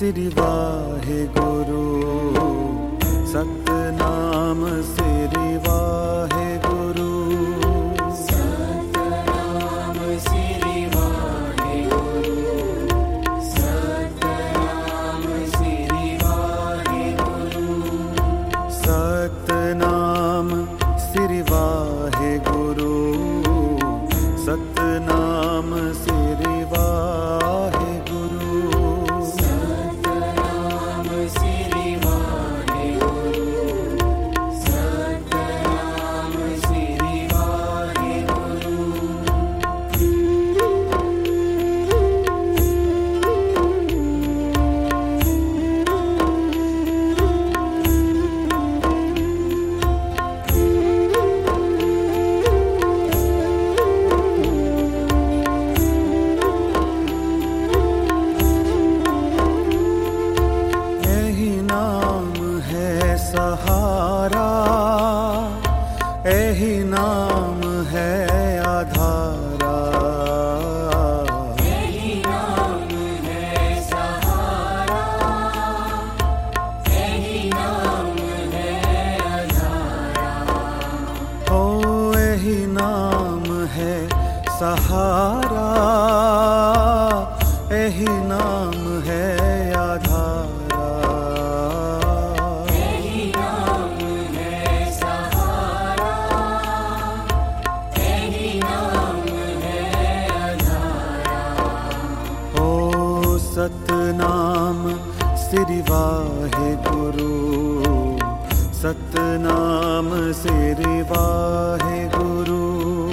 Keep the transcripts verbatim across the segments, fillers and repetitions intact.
श्री वाहेगुरु। सतनाम श्री वाहेगुरु। सतनाम श्री वाहेगुरु। सतनाम श्री वाहेगुरु। सतनाम श्री वाहेगुरु। सतनाम श्री वाहेगुरु। सतनाम श्री वाहेगुरु। सतनाम श्री वाहेगुरु। सहारा यही नाम है आधारा। यही नाम है सहारा। यही नाम है आधारा। ओ यही नाम है सहारा। यही नाम है आधारा। सतनाम श्री वाहेगुरु। सतनाम श्री वाहेगुरु।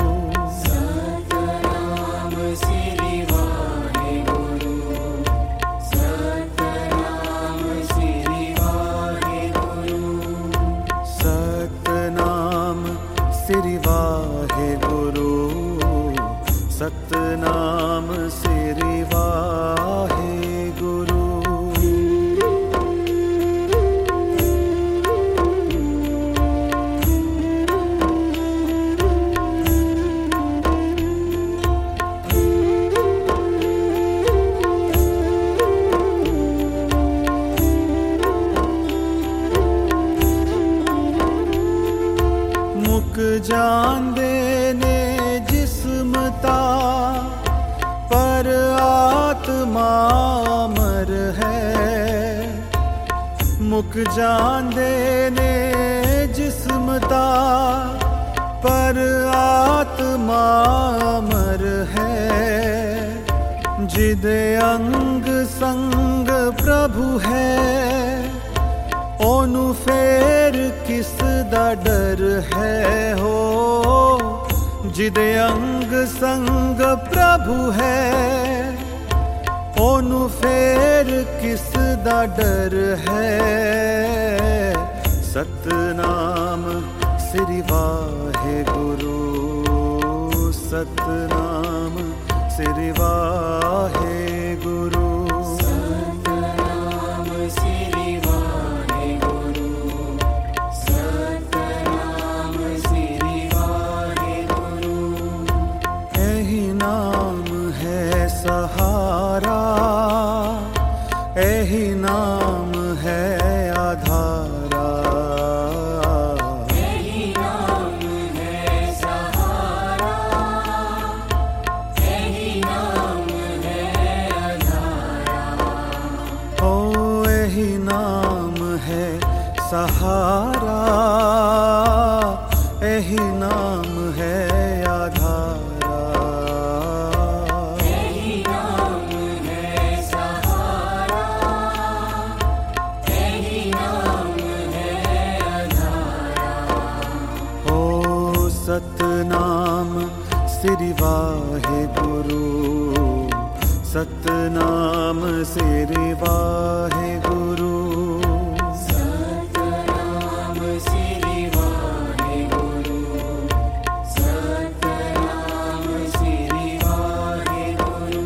सतनाम श्री वाहेगुरु। सतनाम श्री वाहेगुरु। सतनाम श्री वाहेगुरु। सतनाम श्री वाहेगुरु। मुक जान देने जिस्मता पर आत्मा अमर है। मुक जान देने जिस्मता पर आत्मा अमर है। जिद अंग संग प्रभु है ओनु फेर किस दा डर है हो। जिद अंग संग प्रभु है ओनु फेर किस दा डर है। सतनाम श्री वाहेगुरु। सतनाम श्री वाहेगुरु। सतनाम श्री वाहेगुरु। सतनाम श्री वाहेगुरु। यही नाम है सहारा। यही नाम है आधारा। यही नाम है सहारा। यही नाम है आधारा। ओ यही नाम है सहारा। यही नाम है आधारा। यही नाम है सहारा। यही नाम है आधारा। ओ Satnam Shri Waheguru. Satnam Shri Waheguru. Satnam Shri Waheguru. Satnam Shri Waheguru.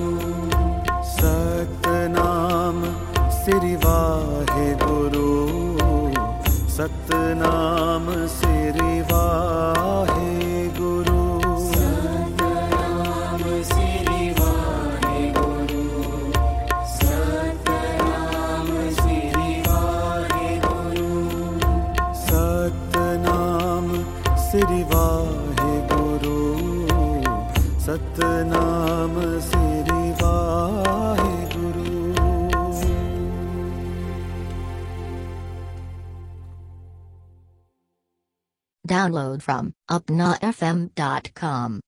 Satnam Shri Waheguru. Satnam Shri Waheguru. Satnam Shri Waheguru. Satnam Download from upna f m dot com.